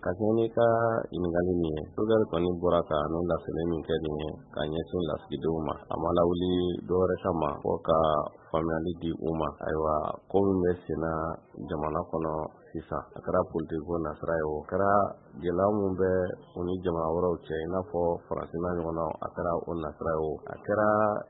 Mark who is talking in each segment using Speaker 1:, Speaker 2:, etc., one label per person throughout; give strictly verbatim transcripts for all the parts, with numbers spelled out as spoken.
Speaker 1: Ka kɛɲɛ ka ɲininkali min ye Choguel kɔni bɔra ka nin laseli min kɛ nin ye ka ɲɛsin lasigidenw ma a ma lawuli dɔwɛrɛ kama fɔ ka faamuyali di u ma ayiwa ko min bɛ sen na jamana kɔnɔ sisan a kɛra politiki ko nasira ye o kɛra gɛlɛya min bɛ u ni jamana wɛrɛw cɛ i n'a fɔ Faransi n'a ɲɔgɔnnaw a kɛra o nasira ye o a kɛra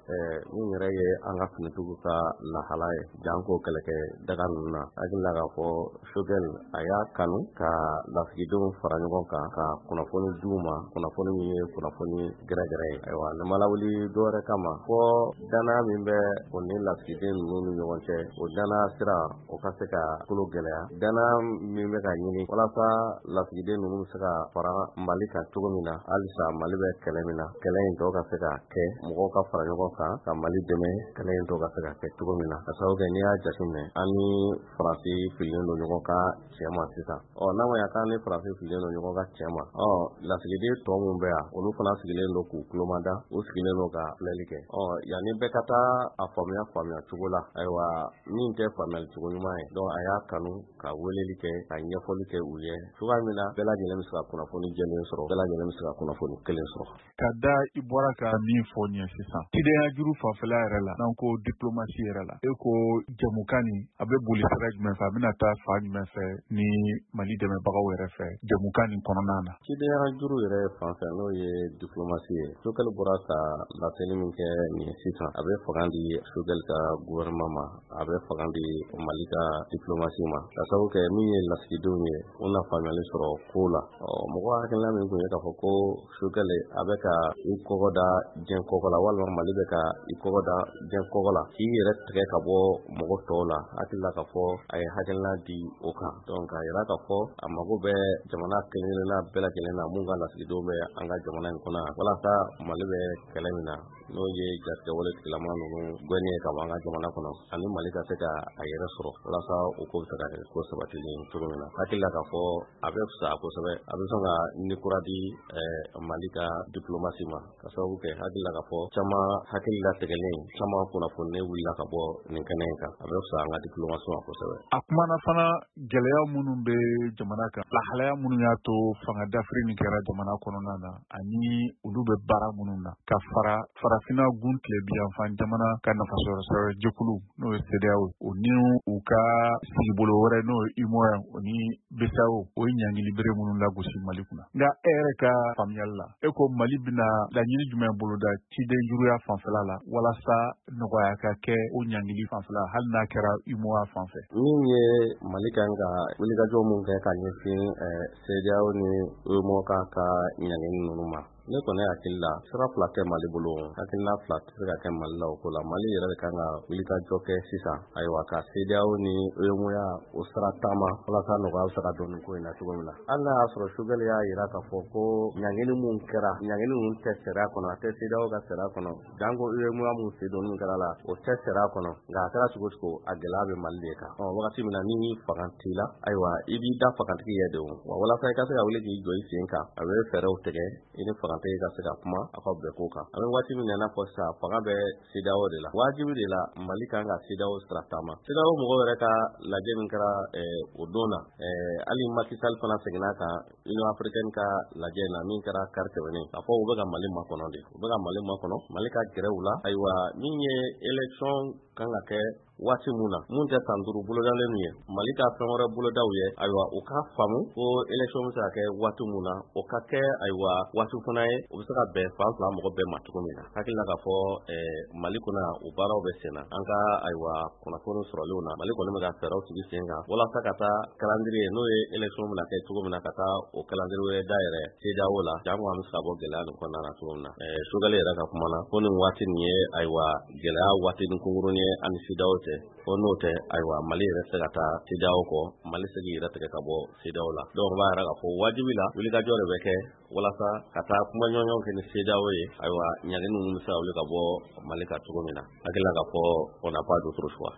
Speaker 1: min yɛrɛ ye an ka finitigiw ka lahala ye janko kɛlɛkɛ daga ninnu na hakili la k'a fɔ Choguel a y'a kanu ka lasigidenw fara ɲɔgɔn kan ka kunnafoni di u ma kunnafoni min ye kunnafoni gɛrɛgɛrɛ ye ayiwa ne ma lawuli dɔwɛrɛ kama fɔ danaya min bɛ o ni lasigiden ninnu ni ɲɔgɔn cɛ o danaya sira o ka se ka kolo gɛlɛya danaya min bɛ ka ɲini walasa lasigiden ninnu bɛ se ka fara Mali kan cogo min na halisa Mali bɛ kɛlɛ min na kɛlɛ in tɔ ka se ka kɛ mɔgɔw ka fara ɲɔgɔn kan ka Mali dɛmɛ kɛlɛ in tɔ ka se ka kɛ cogo min na ka sababu kɛ n'i y'a jateminɛ an ni Faransi fililen don ɲɔgɔn ka cɛ ma sisan ɔ n'a ma ɲɛ k'an ni Faransi fililen don ɲɔgɔn ka cɛ ma ɔ lasigiden tɔ min bɛ yan olu fana sigilen don k'u kulomada u sigilen don ka filɛli kɛ ɔ yanni bɛɛ ka taa a faamuya faamuya cogo la ayiwa min tɛ faamuyali cogo ɲuman ye donc a y'a kanu ka weleli kɛ ka ɲɛfɔli kɛ u ye cogoya min na bɛɛ lajɛlen bɛ se ka kunnafoni jɛlen sɔrɔ bɛɛ lajɛlen bɛ se ka kunnafoni kelen sɔrɔ
Speaker 2: ka da i bɔra ka min fɔ nin ye sisan cidenya juru fanfɛla yɛrɛ la n'an ko diplomasi yɛrɛ la e ko jamukan nin a bɛ boli sira jumɛn fɛ a bɛna taa fa jumɛn fɛ ni Mali dɛmɛbagaw yɛrɛ fɛ jamukan nin kɔnɔna na
Speaker 1: cidenya juru yɛrɛ fan fɛ n'o ye diplomasi ye Choguel bɔra ka laseli min kɛ nin sisan a bɛ fanga di Choguel ka gouvernement ma a bɛ fanga di Mali ka diplomasi ma ka sababu kɛ min ye lasigidenw ye u na faamuyali sɔrɔ ko la ɔ mɔgɔ hakilina min tun ye k'a fɔ ko Choguel a bɛ ka i kɔgɔ da diɲɛ kɔgɔ la walima Mali bɛ ka i kɔgɔ da diɲɛ kɔgɔ la k'i yɛrɛ tigɛ ka bɔ mɔgɔ tɔw la hakili la k'a fɔ a ye hakilina di o kan donc a yira k'a fɔ a mago bɛ jamana kelen-kelenna bɛɛ lajɛlen na mun ka lasigidenw bɛ an ka jamana in kɔnɔ walasa Mali bɛ kɛlɛ min na n'o ye jatigɛ wale tigilama ninnu gɛnni ye ka bɔ an ka jamana kɔnɔ ani Mali ka se ka a yɛrɛ sɔrɔ walasa o ko bɛ se ka kɛ ko sabatilen cogo min na hakili la k'a fɔ a bɛ fisa kosɛbɛ a bɛ sɔn ka ni kura di Mali ka diplomasi ma ka sababu kɛ hakili la k'a fɔ caman hakili la tigɛlen caman kunnafoni wulila ka bɔ nin kɛnɛ in kan a bɛ fisa an ka diplomasi ma kosɛbɛ
Speaker 2: a kumana fana gɛlɛya minnu bɛ jamana kan lahalaya minnu y'a to fanga dafiri min kɛra jamana kɔnɔna na ani olu bɛ baara minnu na ka fara farafinna gun tilebiyanfan jamana ka nafasɔrɔsɔrɔ jɛkulu n'o ye C E D E A O o ni u ka sigibolo wɛrɛ n'o ye U M O A o ni B C E A O o ye ɲangili bere minnu lagosi Mali kunna nka e yɛrɛ ka faamuyali la e ko Mali bɛna laɲini jumɛn boloda ciden juguya fanfɛla la walasa nɔgɔya ka kɛ o ɲangili fanfɛla hali n'a kɛra U M O A fanfɛ
Speaker 1: min ye Mali kan ka wulikajɔ mun kɛ ka ɲɛsin C E D E A O ni U M O A ka ɲangili ninnu ma ne kɔni hakili la sira fila tɛ Mali bolo hakilina fila tɛ se ka kɛ Mali la o ko la Mali yɛrɛ de kan ka wulikajɔ kɛ sisan ayiwa ka C E D E A O ni U M O A o sira taama walasa nɔgɔya bɛ se ka don nin ko in na cogo min na hali n'a y'a sɔrɔ Choguel y'a jira k'a fɔ ko ɲangili mun kɛra ɲangili ninnu tɛ sariya kɔnɔ a tɛ C E D E A O ka sariya kɔnɔ janko U M O A mun sen donni kɛra la o tɛ sariya kɔnɔ nka a kɛra cogo cogo a gɛlɛya bɛ Mali de kan ɔ wagati min na ni fanga t'i la ayiwa i b'i da fagatigi ye de wa walasa i ka se ka wuli k'i jɔ i sen kan a bɛ fɛɛrɛw tigɛ i ni fanga tɛ ka se ka kuma a ka bɛn ko kan a bɛ waati min na i n'a fɔ sisan fanga bɛ C E D E A O de la wajibi de la Mali kan ka C E D E A O sira taama C E D E A O mɔgɔw yɛrɛ ka lajɛ min kɛra o don na hali Macky Sall fana seginna kan Union Africaine ka lajɛ na min kɛra kari tɛmɛnen k'a fɔ u bɛ ka Mali makɔnɔ de u bɛ ka Mali makɔnɔ Mali ka gɛrɛ u la ayiwa min ye élection kan ka kɛ waati mun na mun tɛ san duuru bolodalen min ye Mali ka fɛn wɛrɛ bolodaw ye ayiwa u ka faamu ko élection bɛ se ka kɛ waati mun na o ka kɛ ayiwa waati fana ye u bɛ se ka bɛn fan fila mɔgɔ bɛɛ ma cogo min na hakili la k'a fɔ Mali kɔnɔ o baaraw bɛ sen na an ka ayiwa kunnafoni sɔrɔlenw na Mali kɔni bɛ ka fɛɛrɛw sigi sen kan walasa ka taa calendrier n'o ye élection bɛna kɛ cogo min na ka taa o calendrier dayɛlɛ C E D E A O la janko an bɛ se ka bɔ gɛlɛya nin kɔnɔna na cogo min na Choguel yɛrɛ ka kuma na ko nin waati nin ye ayiwa gɛlɛya waati ni kunkurunin ye ani C E D E A O cɛ ko n'o tɛ ayiwa Mali yɛrɛ se ka taa C E D E A O kɔ Mali se k'i yɛrɛ tigɛ ka bɔ C E D E A O la donc o b'a yira k'a fɔ wajibi la wulikajɔ de bɛ kɛ walasa ka taa kuma ɲɔgɔnw kɛ ni C E D E A O ye ayiwa ɲangini ninnu bɛ se ka wuli ka bɔ Mali kan cogo min na hakili la k'a fɔ on n'a pas d'autre choix